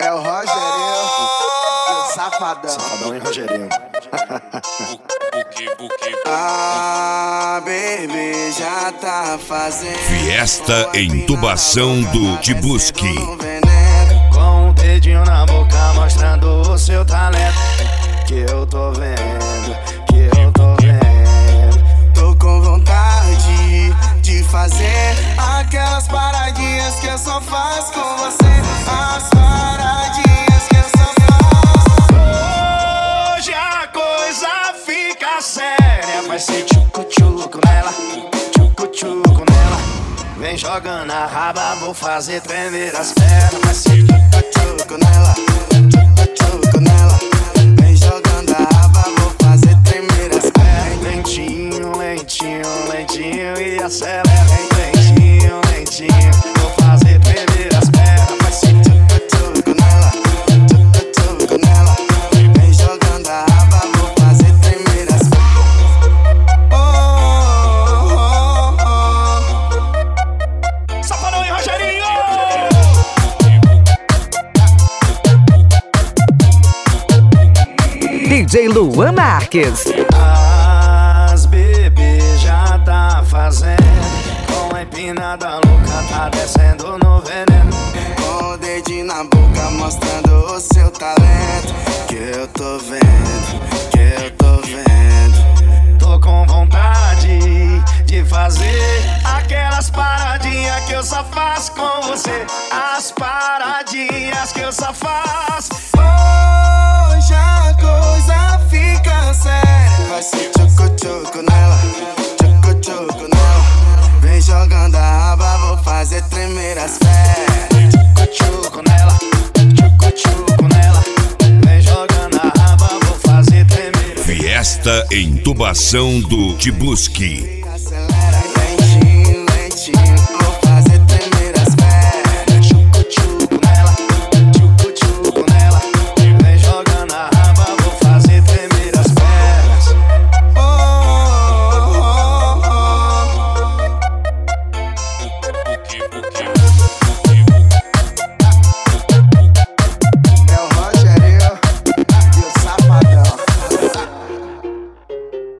É o Rogerinho, o safadão. Safadão e Rogerinho. Ah, baby, já tá fazendo Fiesta em Intubação do Tibuski. Com o dedinho na boca mostrando o seu talento. Que eu tô vendo, que eu tô vendo. Tô com vontade de fazer aquelas paradinhas que eu só faço com você. As paradinhas que eu só faço. Hoje a coisa fica séria. Vai ser tchucu-tchucu nela, tchucu-tchucu nela. Vem jogando a raba, vou fazer tremer as pernas. Vai ser tchucu-tchucu nela, tchucu-tchucu nela. Vem jogando a raba, vou fazer tremer as pernas. Lentinho, lentinho, lentinho e acelera. Lentinho, lentinho, vou fazer tremer as pernas. Vai ser tchucu-tchucu nela, tchucu-tchucu nela. Vem jogando a raba, vou fazer tremer as pernas. Safadão e Rogerinho! DJ Luan Marques. As bebês já tá fazendo. Com a empinada louca tá descendo no veneno. Com o dedinho na boca mostrando o seu talento. Que eu tô vendo, que eu tô vendo. Tô com vontade de fazer aquelas paradinhas que eu só faço com você. As paradinhas que eu só faço. Hoje a coisa fica séria. Vai ser tchucu-tchucu nela, tchucu-tchucu nela. Vem jogando a raba, vou fazer tremer as pernas. Tchucu-tchucu nela, tchucu-tchucu nela. Vem jogando a raba, vou fazer tremer. Fiesta em Intubação do Tibuski. Acelera lentinho, lentinho, vou fazer tremer as pernas. Tchucu-tchucu nela, tchucu-tchucu nela. Vem jogando a raba, vou fazer tremer as pernas.